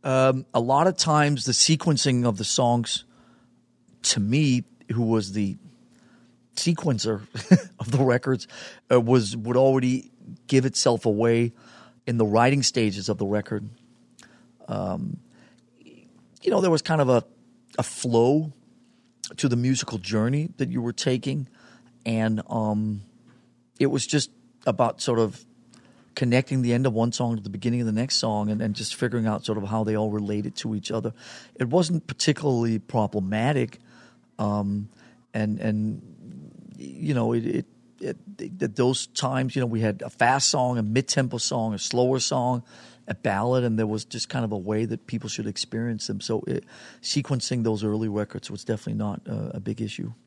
A lot of times the sequencing of the songs, to me, who was the sequencer of the records, would already give itself away in the writing stages of the record. There was kind of a flow to the musical journey that you were taking, and it was just about sort of connecting the end of one song to the beginning of the next song, and just figuring out sort of how they all related to each other. It wasn't particularly problematic, at those times, we had a fast song, a mid-tempo song, a slower song, a ballad, and there was just kind of a way that people should experience them. So sequencing those early records was definitely not a big issue.